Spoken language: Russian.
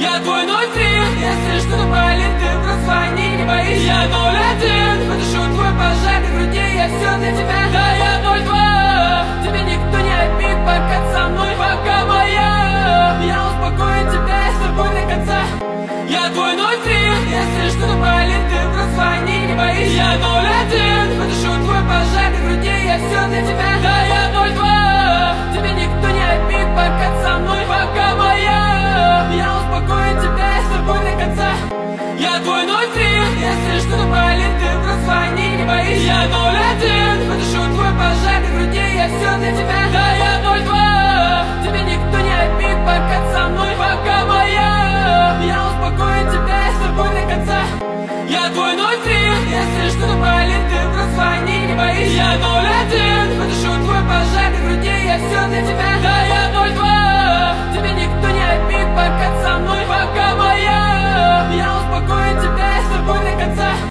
Я твой 03, если что-то болит, ты прозвони, не боись. Я 01, потушу твой пожар на груди, я все для тебя. Да, я 02, тебе никто не обид, пока ты со мной, пока моя. Я успокою тебя, я с тобой до конца. Я твой 03, если что-то болит, ты прозвони, не боись. Я 01, потушу твой пожар на груди, я все для тебя. Да, я 02, тебе никто не обид, пока ты со мной, пока моя. Я успокою тебя, я с тобой до конца. Я твой 03, если что-то болит, ты прозвони, не боись. Я 01, потушу твой пожар на груди, я все для тебя. Да, я 02, тебе никто не обид, пока ты со мной, пока моя. Я успокою тебя, я с тобой до конца. Я твой 03, если что-то болит, ты прозвони, не боись. Я 01, потушу твой пожар на груди, я все для тебя.